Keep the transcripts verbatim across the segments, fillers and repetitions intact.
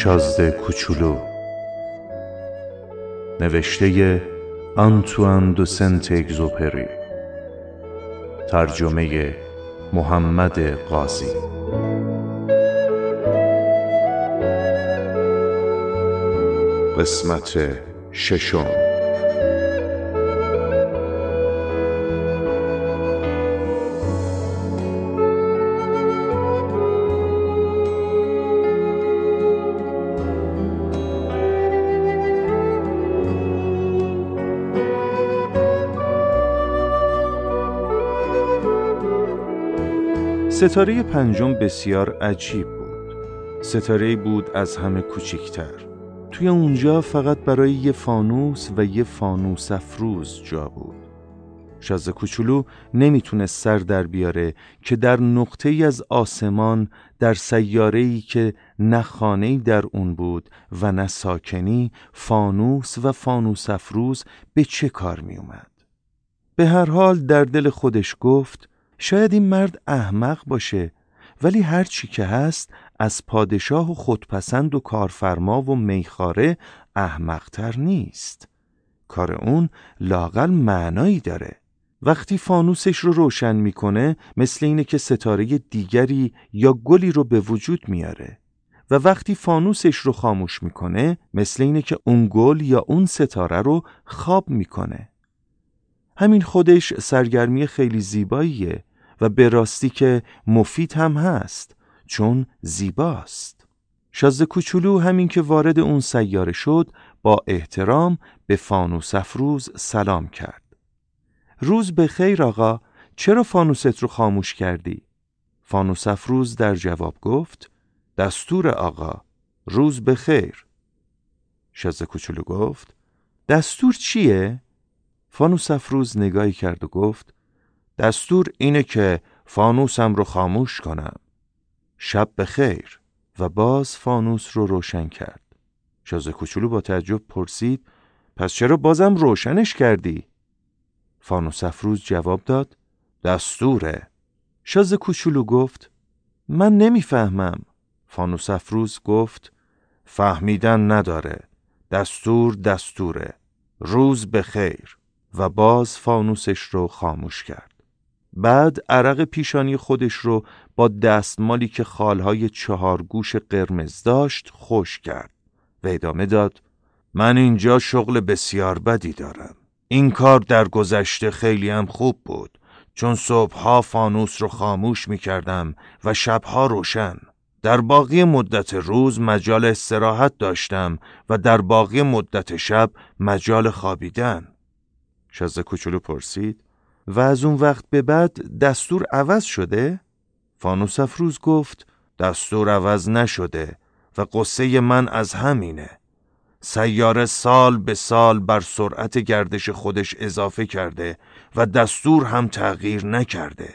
شازده کوچولو، نوشته آنتوان دو سنت اگزوپری، ترجمه محمد قاضی. قسمت ششم. ستاره پنجم بسیار عجیب بود. ستاره‌ای بود از همه کوچکتر. توی اونجا فقط برای یه فانوس و یه فانوس افروز جا بود. شازده کوچولو نمیتونست سر در بیاره که در نقطه‌ای از آسمان، در سیاره‌ای که نه خانه‌ای در اون بود و نه ساکنی، فانوس و فانوس افروز به چه کار می اومد. به هر حال در دل خودش گفت شاید این مرد احمق باشه، ولی هر چی که هست از پادشاه و خودپسند و کارفرما و میخاره احمقتر نیست. کار اون لااقل معنایی داره. وقتی فانوسش رو روشن میکنه مثل اینه که ستاره دیگری یا گلی رو به وجود میاره و وقتی فانوسش رو خاموش میکنه مثل اینه که اون گل یا اون ستاره رو خواب میکنه. همین خودش سرگرمی خیلی زیباییه و به راستی که مفید هم هست، چون زیباست. شازده کوچولو همین که وارد اون سیاره شد با احترام به فانوس افروز سلام کرد. روز بخیر آقا، چرا فانوست رو خاموش کردی؟ فانوس افروز در جواب گفت دستور آقا، روز بخیر. شازده کوچولو گفت دستور چیه؟ فانوس افروز نگاهی کرد و گفت دستور اینه که فانوسم رو خاموش کنم. شب بخیر. و باز فانوس رو روشن کرد. شازده کوچولو با تعجب پرسید پس چرا بازم روشنش کردی؟ فانوس افروز جواب داد دستوره. شازده کوچولو گفت من نمیفهمم. فانوس افروز گفت فهمیدن نداره. دستور دستوره. روز بخیر. و باز فانوسش رو خاموش کرد. بعد عرق پیشانی خودش رو با دستمالی که خالهای چهار گوش قرمز داشت خشک کرد و ادامه داد من اینجا شغل بسیار بدی دارم. این کار در گذشته خیلی هم خوب بود، چون صبحها فانوس رو خاموش می کردم و شبها روشن. در باقی مدت روز مجال استراحت داشتم و در باقی مدت شب مجال خوابیدن. شازده کوچولو پرسید و از اون وقت به بعد دستور عوض شده؟ فانوس افروز گفت دستور عوض نشده و قصه من از همینه. سیاره سال به سال بر سرعت گردش خودش اضافه کرده و دستور هم تغییر نکرده.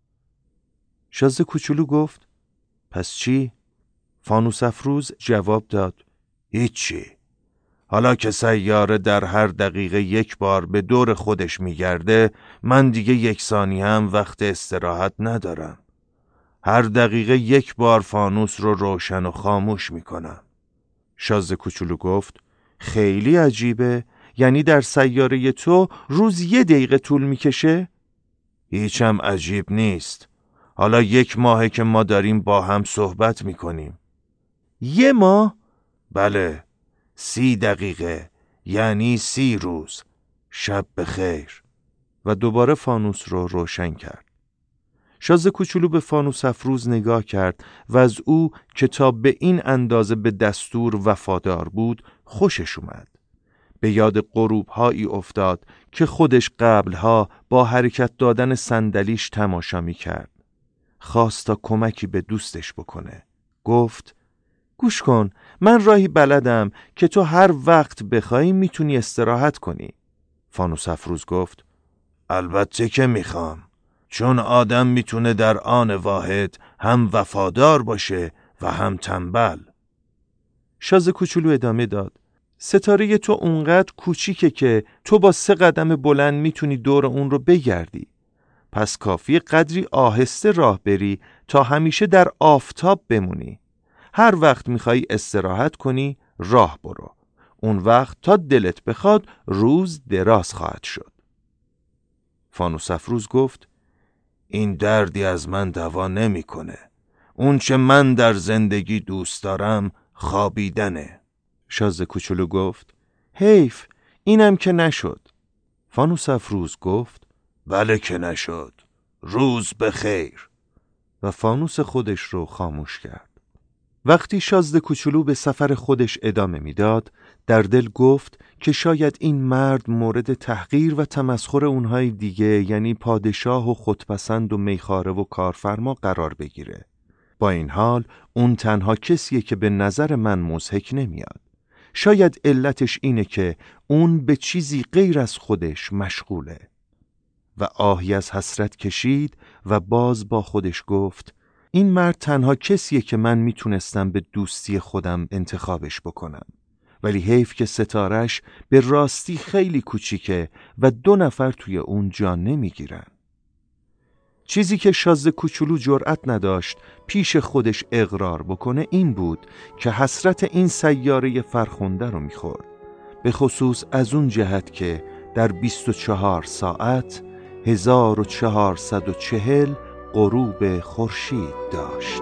شازده کوچولو گفت پس چی؟ فانوس افروز جواب داد هیچی. حالا که سیاره در هر دقیقه یک بار به دور خودش میگرده، من دیگه یک ثانیه هم وقت استراحت ندارم. هر دقیقه یک بار فانوس رو روشن و خاموش میکنم. شازده کوچولو گفت خیلی عجیبه. یعنی در سیاره تو روز یه دقیقه طول میکشه؟ هیچم عجیب نیست. حالا یک ماهه که ما داریم با هم صحبت میکنیم. یه ماه؟ بله. سی دقیقه، یعنی سی روز. شب بخیر. و دوباره فانوس رو روشن کرد. شازده کوچولو به فانوس افروز نگاه کرد و از او که تا به این اندازه به دستور وفادار بود خوشش اومد. به یاد غروب‌هایی افتاد که خودش قبلها با حرکت دادن صندلیش تماشا می کرد. خواست تا کمکی به دوستش بکنه. گفت گوش کن، من راهی بلدم که تو هر وقت بخوای میتونی استراحت کنی. فانوس افروز گفت البته که میخوام، چون آدم میتونه در آن واحد هم وفادار باشه و هم تنبل. شازده کوچولو ادامه داد ستاره تو اونقدر کوچیکه که تو با سه قدم بلند میتونی دور اون رو بگردی. پس کافی قدری آهسته راه بری تا همیشه در آفتاب بمونی. هر وقت میخوای استراحت کنی راه برو. اون وقت تا دلت بخواد روز دراز خواهد شد. فانوس افروز گفت این دردی از من دوا نمیکنه. اون چه من در زندگی دوست دارم خوابیدنه. شاز کوچولو گفت حیف، اینم که نشد. فانوس افروز گفت بله که نشد. روز بخیر. و فانوس خودش رو خاموش کرد. وقتی شازده کوچولو به سفر خودش ادامه میداد، در دل گفت که شاید این مرد مورد تحقیر و تمسخر اونهای دیگه، یعنی پادشاه و خودپسند و میخواره و کارفرما قرار بگیره. با این حال اون تنها کسیه که به نظر من مضحک نمیاد. شاید علتش اینه که اون به چیزی غیر از خودش مشغوله. و آهی از حسرت کشید و باز با خودش گفت این مرد تنها کسیه که من میتونستم به دوستی خودم انتخابش بکنم. ولی حیف که ستارش به راستی خیلی کوچیکه و دو نفر توی اون جا نمیگیرن. چیزی که شازده کوچولو جرأت نداشت پیش خودش اقرار بکنه این بود که حسرت این سیاره فرخنده رو میخورد. به خصوص از اون جهت که در بیست و چهار ساعت هزار و چهارصد و چهل غروب خورشید داشت.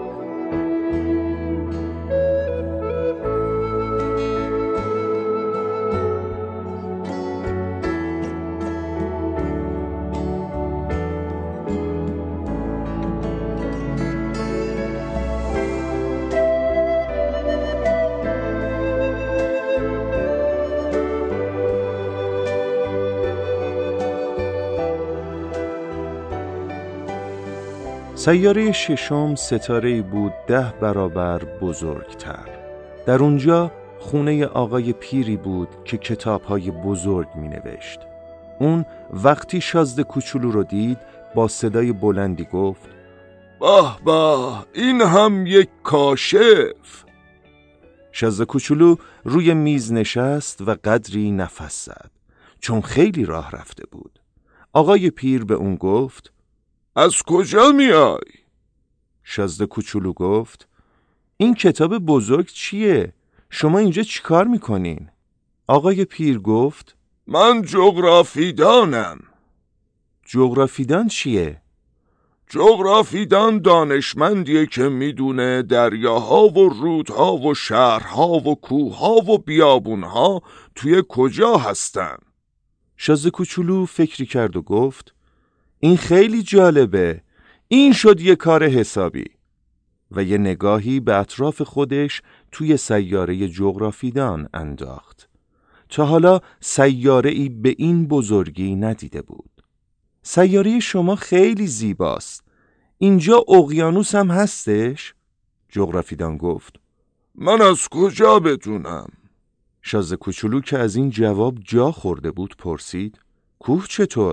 سیاره ششم ستاره‌ای بود ده برابر بزرگتر. در اونجا خونه آقای پیری بود که کتاب‌های بزرگ می‌نوشت. اون وقتی شازده کوچولو رو دید با صدای بلندی گفت باه باه، این هم یک کاشف. شازده کوچولو روی میز نشست و قدری نفس زد چون خیلی راه رفته بود. آقای پیر به اون گفت از کجا میای؟ شازده کوچولو گفت این کتاب بزرگ چیه؟ شما اینجا چیکار میکنین؟ آقای پیر گفت من جغرافیدانم. جغرافیدان چیه؟ جغرافیدان دانشمندیه که میدونه دریاها و رودها و شهرها و کوهها و بیابونها توی کجا هستن. شازده کوچولو فکری کرد و گفت این خیلی جالبه. این شد یه کار حسابی. و یه نگاهی به اطراف خودش توی سیاره جغرافیدان انداخت. تا حالا سیاره‌ای به این بزرگی ندیده بود. سیاره شما خیلی زیباست. اینجا اقیانوس هم هستش؟ جغرافیدان گفت من از کجا بدونم؟ شازده کوچولو که از این جواب جا خورده بود پرسید کوه چطور؟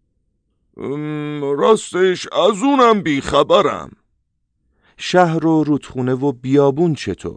راستش از اونم بیخبرم. شهر و رودخونه و بیابون چطور؟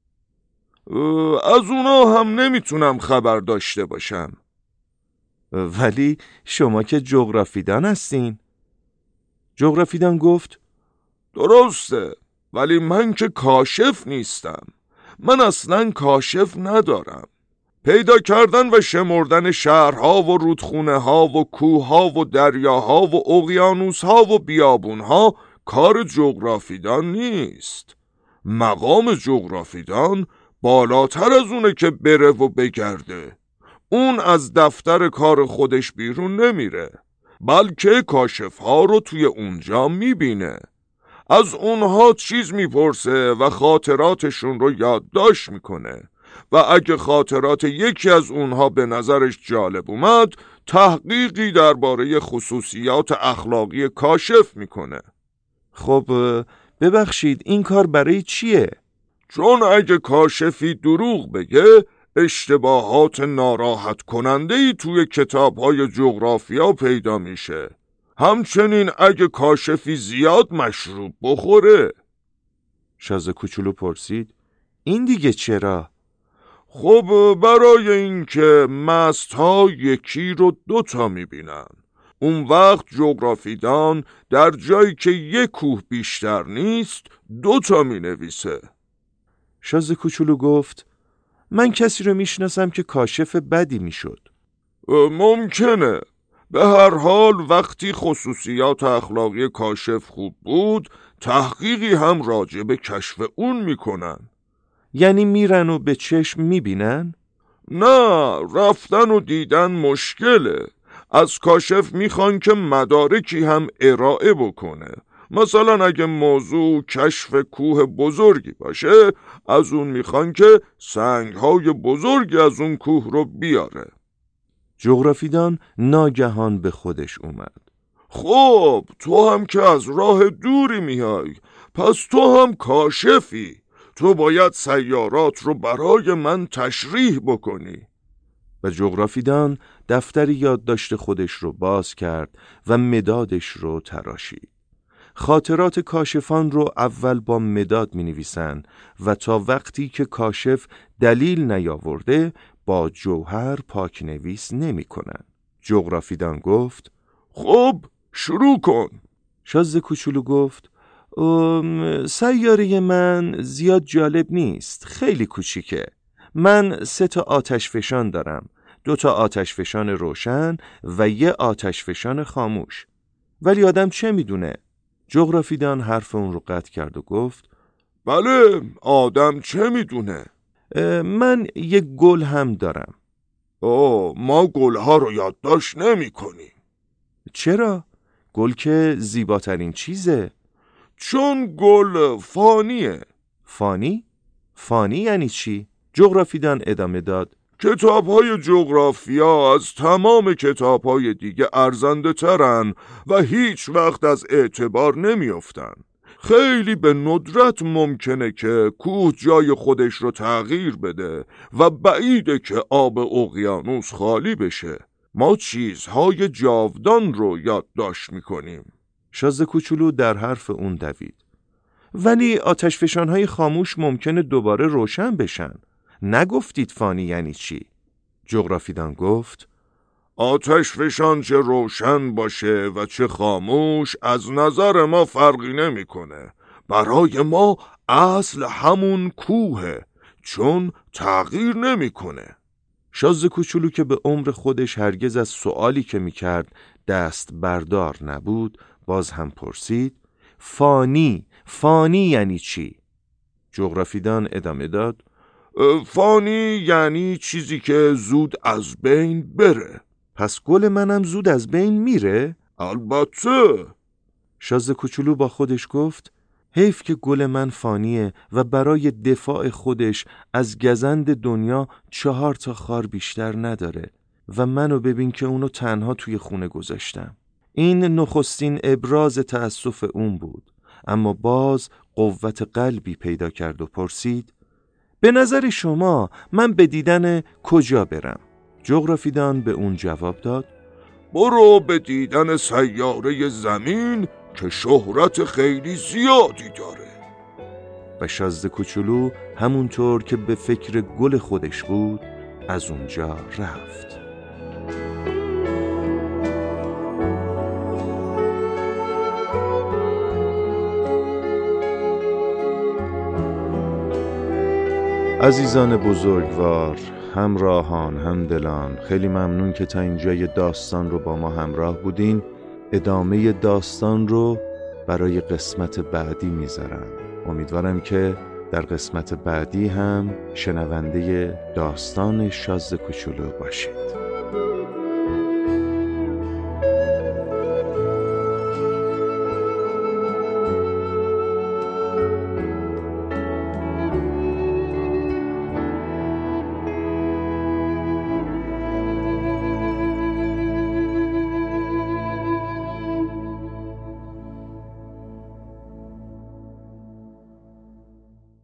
از اونا هم نمیتونم خبر داشته باشم. ولی شما که جغرافیدان هستین. جغرافیدان گفت درسته، ولی من که کاشف نیستم. من اصلا کاشف ندارم. پیدا کردن و شمردن شهرها و رودخونه ها و کوهها و دریاها و اقیانوسها و بیابونها کار جغرافیدان نیست. مقام جغرافیدان بالاتر از اونه که بره و بگرده. اون از دفتر کار خودش بیرون نمیره، بلکه کاشفها رو توی اونجا میبینه. از اونها چیز میپرسه و خاطراتشون رو یادداشت میکنه و اگه خاطرات یکی از اونها به نظرش جالب اومد تحقیقی درباره خصوصیات اخلاقی کاشف میکنه. خب ببخشید این کار برای چیه؟ چون اگه کاشفی دروغ بگه اشتباهات ناراحت کننده‌ای توی کتاب‌های جغرافیا پیدا میشه. همچنین اگه کاشفی زیاد مشروب بخوره. شازده کوچولو پرسید این دیگه چرا؟ خب برای اینکه مست‌ها یکی رو دوتا میبینن. اون وقت جغرافیدان در جایی که یک کوه بیشتر نیست دوتا مینویسه. شاز کوچولو گفت من کسی رو میشناسم که کاشف بدی میشد. ممکنه. به هر حال وقتی خصوصیات اخلاقی کاشف خوب بود، تحقیقی هم راجع به کشف اون میکنن. یعنی میرن و به چشم میبینن؟ نه، رفتن و دیدن مشکله. از کاشف میخوان که مدارکی هم ارائه بکنه. مثلا اگه موضوع کشف کوه بزرگی باشه، از اون میخوان که سنگهای بزرگی از اون کوه رو بیاره. جغرافیدان ناگهان به خودش اومد. خب تو هم که از راه دوری میای، پس تو هم کاشفی. تو باید سیارات رو برای من تشریح بکنی. و جغرافیدان دفتر یادداشت خودش رو باز کرد و مدادش رو تراشید. خاطرات کاشفان رو اول با مداد می نویسن و تا وقتی که کاشف دلیل نیاورده با جوهر پاک نویس نمی کنن. جغرافیدان گفت خب شروع کن. شاز کوچولو گفت سیاره من زیاد جالب نیست، خیلی کوچیکه. من سه تا آتش فشان دارم، دو تا آتش فشان روشن و یه آتش فشان خاموش. ولی آدم چه میدونه؟ جغرافیدان حرف اون رو قطع کرد و گفت بله، آدم چه میدونه؟ من یه گل هم دارم. اوه، ما گلها رو یادداشت نمی کنیم. چرا؟ گل که زیباترین چیزه. چون گل فانیه. فانی؟ فانی یعنی چی؟ جغرافیدان ادامه داد کتاب‌های جغرافیا از تمام کتاب‌های دیگه ارزنده ترن و هیچ وقت از اعتبار نمیافتن. خیلی به ندرت ممکنه که کوه جای خودش رو تغییر بده و بعیده که آب اقیانوس خالی بشه. ما چیزهای جاودان رو یادداشت میکنیم. شاز کوچولو در حرف اون دوید. ولی آتش فشانهای خاموش ممکنه دوباره روشن بشن. نگفتید فانی یعنی چی؟ جغرافیدان گفت آتش فشان چه روشن باشه و چه خاموش از نظر ما فرقی نمیکنه. برای ما اصل همون کوهه، چون تغییر نمیکنه. شاز کوچولو که به عمر خودش هرگز از سوالی که میکرد دست بردار نبود باز هم پرسید فانی، فانی یعنی چی؟ جغرافیدان ادامه داد فانی یعنی چیزی که زود از بین بره. پس گل منم زود از بین میره؟ البته. شاز کوچولو با خودش گفت حیف که گل من فانیه و برای دفاع خودش از گزند دنیا چهار تا خار بیشتر نداره و منو ببین که اونو تنها توی خونه گذاشتم. این نخستین ابراز تأسف اون بود، اما باز قوت قلبی پیدا کرد و پرسید به نظر شما من به دیدن کجا برم؟ جغرافیدان به اون جواب داد برو به دیدن سیاره زمین که شهرت خیلی زیادی داره. و شازده کوچولو همونطور که به فکر گل خودش بود از اونجا رفت. عزیزان بزرگوار، همراهان، همدلان، خیلی ممنون که تا اینجای داستان رو با ما همراه بودین. ادامه داستان رو برای قسمت بعدی میذارم. امیدوارم که در قسمت بعدی هم شنونده داستان شاز کوچولو باشید.